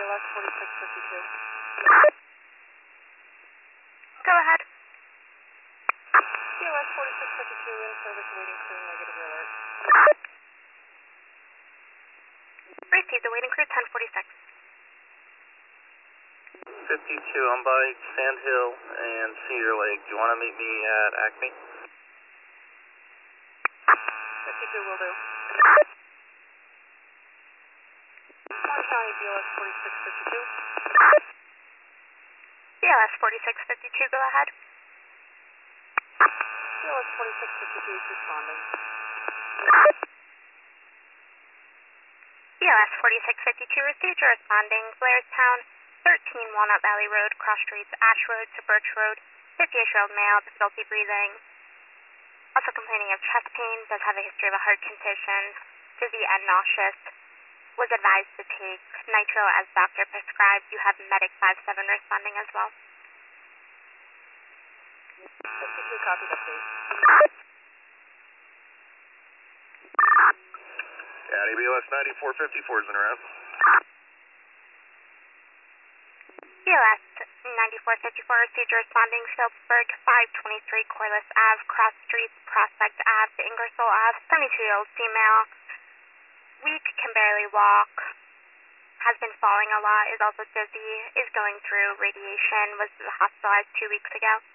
BLS 4652. Go ahead. BLS 4652 in service waiting crew, negative alert. Received the waiting crew 1046. 52, I'm by Sand Hill and Cedar Lake. Do you want to meet me at Acme? 52 will do. Orange County BLS 4652. BLS 4652, go ahead. BLS 4652 is responding. BLS 4652 received, you're responding. Blairstown, 13 Walnut Valley Road, cross streets Ash Road to Birch Road, 58-year-old male, difficulty breathing. Also complaining of chest pain, does have a history of a heart condition, dizzy and nauseous. Was advised to take nitro as doctor prescribed. You have Medic 57 responding as well. 52 copied update. County BLS 9454 is in route. BLS 9454 received, responding. Phillipsburg, 523 Corliss Ave, cross streets Prospect Ave to Ingersoll Ave, 72-year-old female. Weak, can barely walk, has been falling a lot, is also dizzy, is going through radiation, was hospitalized 2 weeks ago.